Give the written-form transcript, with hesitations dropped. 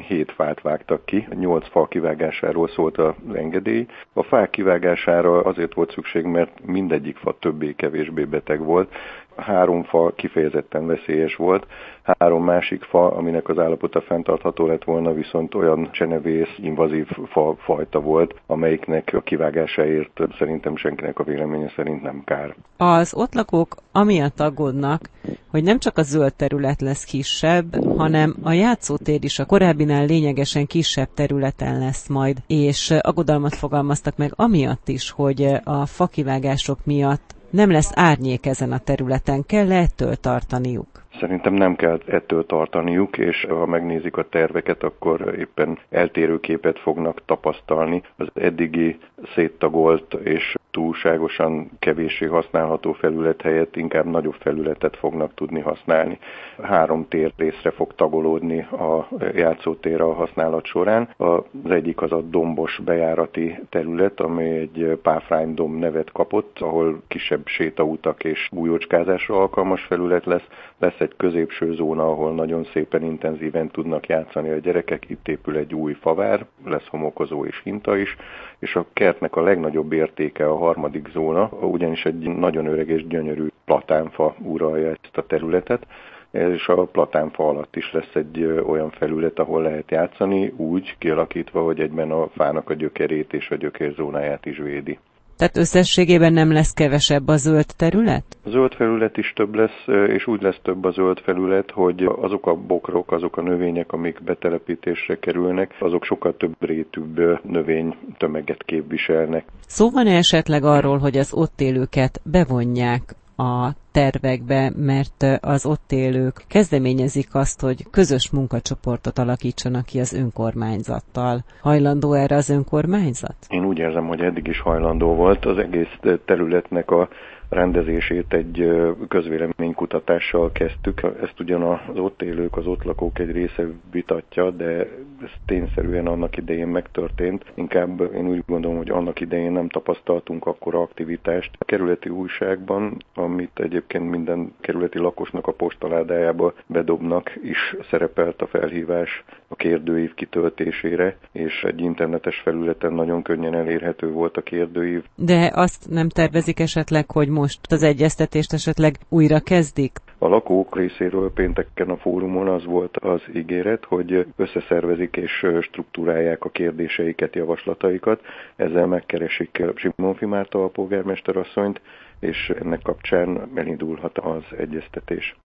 7 fát vágtak ki, 8 fa kivágásáról szólt az engedély. A fák kivágására azért volt szükség, mert mindegyik fa többé-kevésbé beteg volt. 3 fa kifejezetten veszélyes volt, 3 másik fa, aminek az állapota fenntartható lett volna, viszont olyan csenevész, invazív fa fajta volt, amelyiknek a kivágásáért szerintem senkinek a véleménye szerint nem kár. Az ott lakók amiatt aggódnak, hogy nem csak a zöld terület lesz kisebb, hanem a játszótér is a korábbinál lényegesen kisebb területen lesz majd, és aggodalmat fogalmaztak meg amiatt is, hogy a fakivágások miatt nem lesz árnyék ezen a területen. Kell ettől tartaniuk? Szerintem nem kell ettől tartaniuk, és ha megnézik a terveket, akkor éppen eltérő képet fognak tapasztalni. Az eddigi széttagolt és túlságosan kevéssé használható felület helyett inkább nagyobb felületet fognak tudni használni. 3 térrészre fog tagolódni a játszótér a használat során. Az egyik az a dombos bejárati terület, amely egy páfránydomb nevet kapott, ahol kisebb sétautak és újócskázásra alkalmas felület lesz. Lesz egy középső zóna, ahol nagyon szépen intenzíven tudnak játszani a gyerekek. Itt épül egy új favár, lesz homokozó és hinta is, és a kertnek a legnagyobb értéke a harmadik zóna, ugyanis egy nagyon öreg és gyönyörű platánfa uralja ezt a területet, és a platánfa alatt is lesz egy olyan felület, ahol lehet játszani, úgy kialakítva, hogy egyben a fának a gyökerét és a gyökérzónáját is védi. Tehát összességében nem lesz kevesebb a zöld terület? A zöld felület is több lesz, és úgy lesz több a zöld felület, hogy azok a bokrok, azok a növények, amik betelepítésre kerülnek, azok sokkal több rétűbb növénytömeget képviselnek. Szó van-e esetleg arról, hogy az ott élőket bevonják a tervekbe, mert az ott élők kezdeményezik azt, hogy közös munkacsoportot alakítsanak ki az önkormányzattal. Hajlandó erre az önkormányzat? Én úgy érzem, hogy eddig is hajlandó volt. Az egész területnek a rendezését egy közvéleménykutatással kezdtük. Ezt ugyan az ott élők, az ott lakók egy része vitatja, de ez tényszerűen annak idején megtörtént. Inkább én úgy gondolom, hogy annak idején nem tapasztaltunk akkora aktivitást. A kerületi újságban, amit egyébként minden kerületi lakosnak a postaládájába bedobnak, is szerepelt a felhívás a kérdőív kitöltésére, és egy internetes felületen nagyon könnyen elérhető volt a kérdőív. De azt nem tervezik esetleg, hogy most az egyeztetést esetleg újra kezdik? A lakók részéről pénteken a fórumon az volt az ígéret, hogy összeszervezik és struktúrálják a kérdéseiket, javaslataikat. Ezzel megkeresik Simonfi Márta alpolgármester asszonyt, és ennek kapcsán elindulhat az egyeztetés.